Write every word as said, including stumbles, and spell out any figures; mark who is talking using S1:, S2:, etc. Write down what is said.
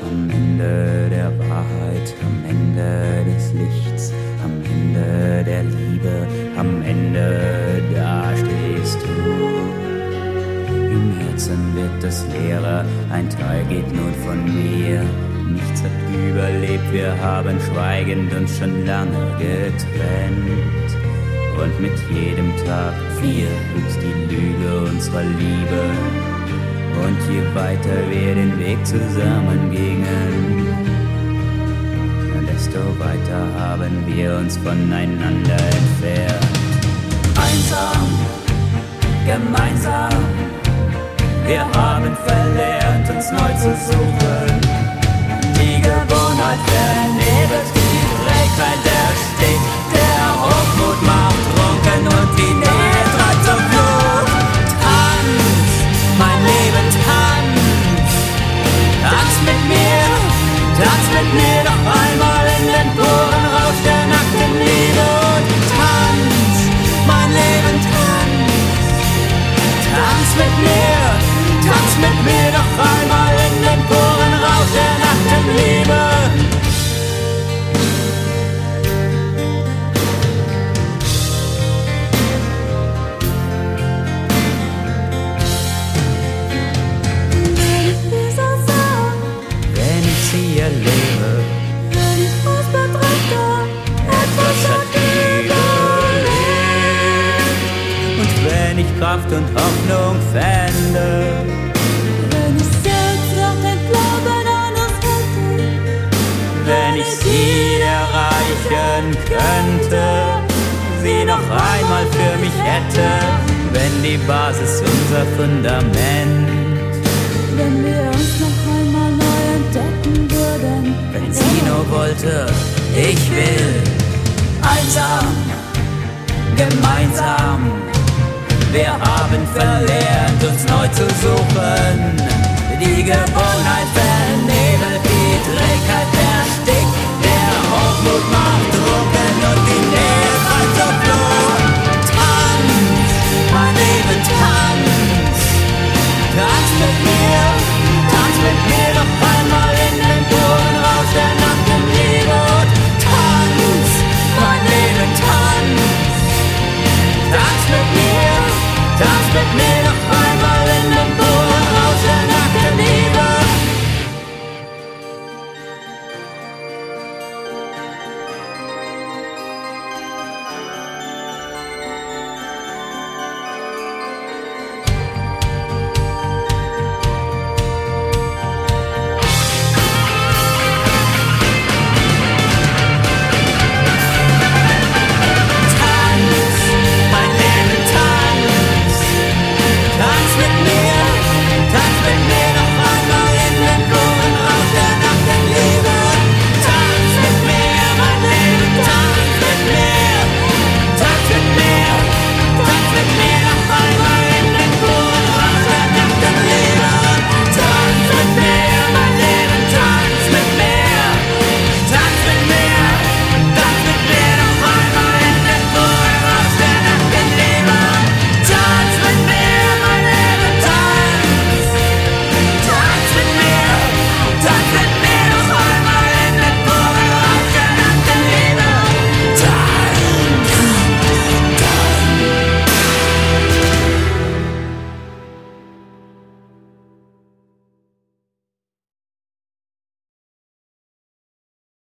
S1: am Ende der Wahrheit, am Ende des Lichts, am Ende der Liebe, am Ende, da stehst du. Im Herzen wird es leerer, ein Teil geht nun von mir. Nichts hat überlebt, wir haben schweigend uns schon lange getrennt. Und mit jedem Tag vier wuchs die Lüge unserer Liebe. Und je weiter wir den Weg zusammen gingen, desto weiter haben wir uns voneinander entfernt. Einsam, gemeinsam, wir haben verlernt, uns neu zu suchen. Die Gewohnheit vernebelt, die Trägheit erstickt, der Hochmut macht trunken und die Nähe treibt zur Flucht. Tanz, mein Leben, tanz, tanz mit mir, tanz mit mir noch einmal in den puren Rausch der nackten Liebe. Und tanz, mein Leben, tanz, tanz mit mir, tanz mit mir noch einmal in den puren Rausch der nackten Liebe. Wenn ich sie erlebe,
S2: wenn ich uns betrachte,
S1: etwas hat überlebt. Und wenn ich Kraft und Hoffnung fände,
S2: wenn ich selbst noch den Glauben an uns hätte,
S1: wenn ich sie erreichen könnte, sie noch einmal für mich hätte, wenn die Basis unser Fundament,
S2: wenn wir uns noch einmal neu entdecken würden,
S1: wenn sie nur wollte, ich will, einsam, gemeinsam, wir haben verlernt, uns neu zu suchen, die Gewohnheit